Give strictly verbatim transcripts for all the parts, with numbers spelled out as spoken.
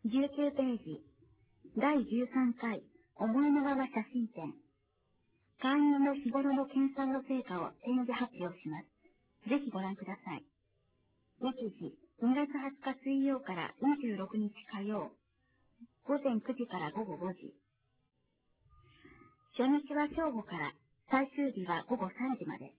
じゅうきゅうページ、だいじゅうさんかい、思いのまま写真展。会員の日頃の研鑽の成果を展示発表します。ぜひご覧ください。日時、にがつはつか水曜からにじゅうろくにち火曜、午前くじから午後ごじ。初日は正午から、最終日は午後さんじまで。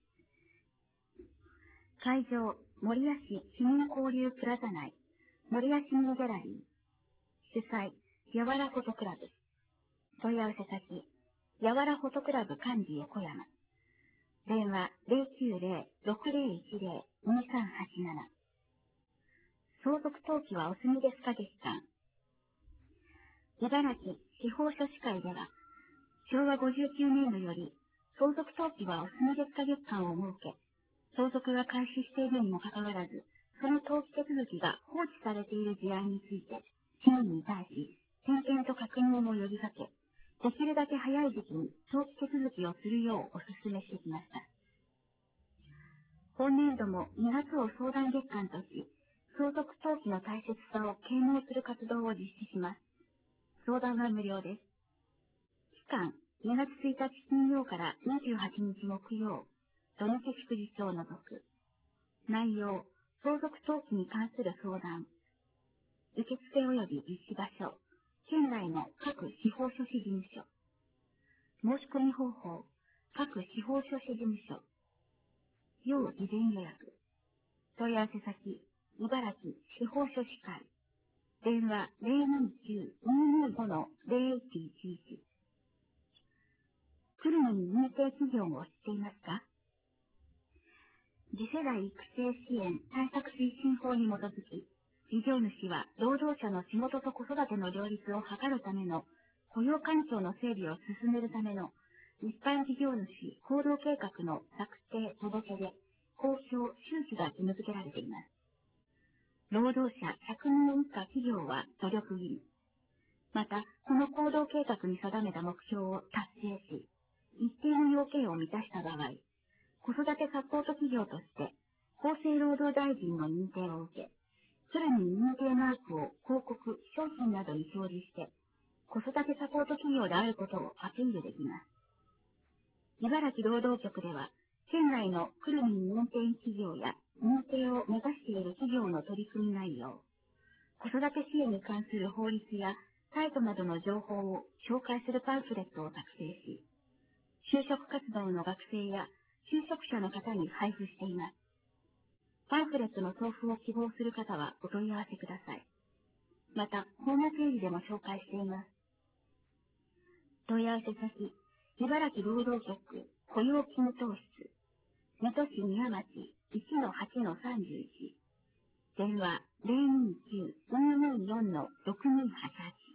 会場、守谷市市民交流プラザ内、守谷市民ギャラリー。主催、やわらフォトクラブ。問い合わせ先、やわらフォトクラブ幹事横山。電話 ゼロきゅうゼロ ろくゼロいちゼロ にさんはちなな。相続登記はお済みですか月間。茨城司法書士会では、しょうわごじゅうきゅうねんどより、相続登記はお済みですか月間を設け、相続が開始しているにもかかわらず、その登記手続きが放置されている事案について、市民に対し、点検と確認を呼びかけ、できるだけ早い時期に登記手続きをするようお勧めしてきました。本年度もにがつを相談月間とし、相続登記の大切さを啓蒙する活動を実施します。相談は無料です。期間、にがつついたち金曜からにじゅうはちにち木曜、土日祝日を除く。内容、相続登記に関する相談。受付及び実施場所、県内の各司法書士事務所。申し込み方法、各司法書士事務所。要事前予約。問い合わせ先、茨城司法書士会。電話 ゼロにきゅう ににご ゼロいちいちいち。久留米に認定企業を知っていますか？次世代育成支援対策推進法に基づき、事業主は労働者の仕事と子育ての両立を図るための雇用環境の整備を進めるための一般事業主行動計画の策定届け出、公表、周知が義務付けられています。労働者ひゃくにん以下企業は努力義務。また、この行動計画に定めた目標を達成し、一定の要件を満たした場合、子育てサポート企業として、厚生労働大臣の認定を受け、さらに認定マークを広告、商品などに表示して、子育てサポート企業であることをアピールできます。茨城労働局では、県内の久留米認定企業や認定を目指している企業の取り組み内容、子育て支援に関する法律やサイトなどの情報を紹介するパンフレットを作成し、就職活動の学生や就職者の方に配布しています。パンフレットの送付を希望する方はお問い合わせください。また、ホームページでも紹介しています。問い合わせ先、茨城労働局雇用均等室、水戸市宮町 いちのはちのさんじゅういち、電話 ゼロにきゅう にによん ろくにはちはち。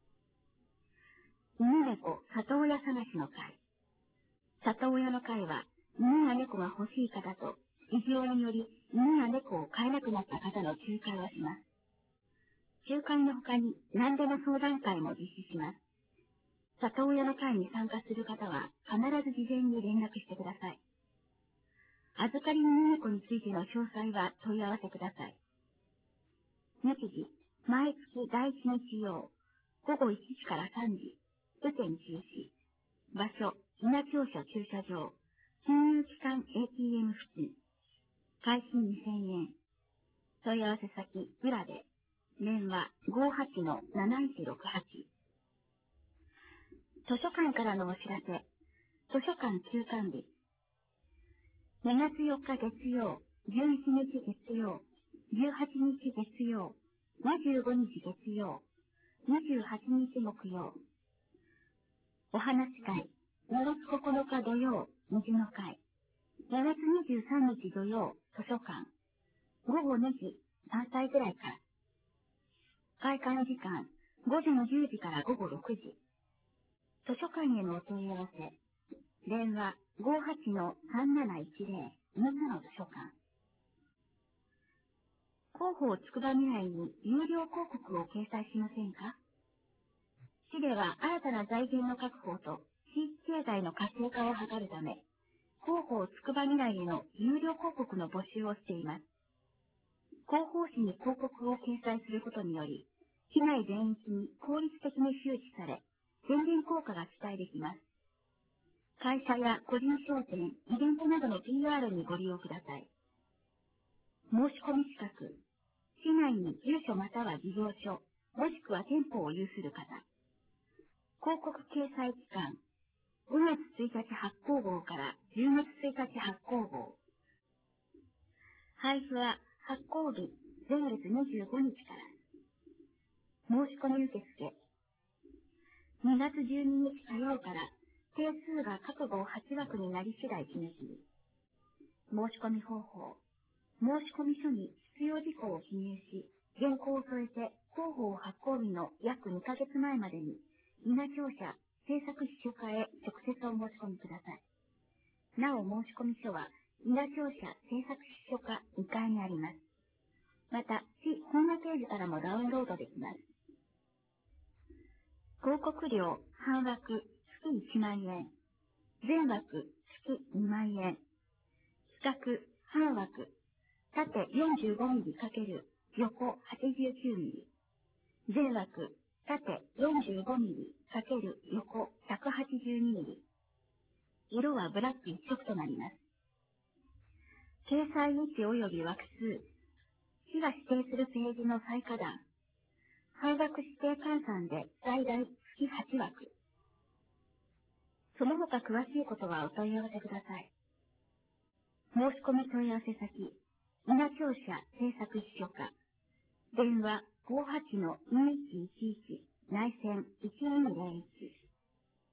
犬猫里親探しの会。里親の会は、犬や猫が欲しい方と、事情により犬や猫を飼えなくなった方の仲介をします。仲介の他に何でも相談会も実施します。里親の会に参加する方は必ず事前に連絡してください。預かり犬猫についての詳細は問い合わせください。日時、毎月だいいち日曜、午後いちじからさんじ、雨天中止。場所、稲庁舎駐車場、金融機関 エーティーエム 付近。開始にせんえん。問い合わせ先、裏で。電話 ごはちのなないちろくはち。図書館からのお知らせ。図書館休館日。にがつよっか月曜、じゅういちにち月曜、じゅうはちにち月曜、にじゅうごにち月曜、にじゅうはちにち木曜。お話し会。にがつここのか土曜、虹の会。にがつにじゅうさんにち土曜、図書館。午後にじ、さんさいくらいから。開館時間、午前じゅうじから午後ろくじ。図書館へのお問い合わせ。電話 ごはちのさんなないちゼロ みっつの図書館。広報つくば未来に有料広告を掲載しませんか？市では新たな財源の確保と地域経済の活性化を図るため、広報つくば未来への有料広告の募集をしています。広報誌に広告を掲載することにより、 市内全域に効率的に周知され、宣伝効果が期待できます。会社や個人商店、イベントなどの ピーアール にご利用ください。申し込み資格。市内に住所または事業所、もしくは店舗を有する方。広告掲載期間。ごがつついたち発行号からじゅうがつついたち発行号。配布は発行日前月にじゅうごにちから。申し込み受付。にがつじゅうににち火曜から定数が各号はちわくになり次第記入し。申し込み方法。申込書に必要事項を記入し、原稿を添えて広報発行日の約にかげつまえまでに、稲庁舎制作秘書課へ直接お申し込みください。なお申込書は、稲庁舎制作秘書課にかいにあります。また、市ホームページからもダウンロードできます。広告料、半枠、月いちまんえん。全枠、月にまんえん。企画、半枠、縦 よんじゅうごミリ× 横 はちじゅうきゅうミリ。全枠、縦 よんじゅうごミリ× 横 ひゃくはちじゅうにミリ。色はブラック一色となります。掲載位置及び枠数。市が指定するページの最下段。半額指定換算で最大月はちわく。その他詳しいことはお問い合わせください。申し込み問い合わせ先。稲庁舎制作秘書課。電話ごーはちのにいちいちいち内線いちにーぜろいち。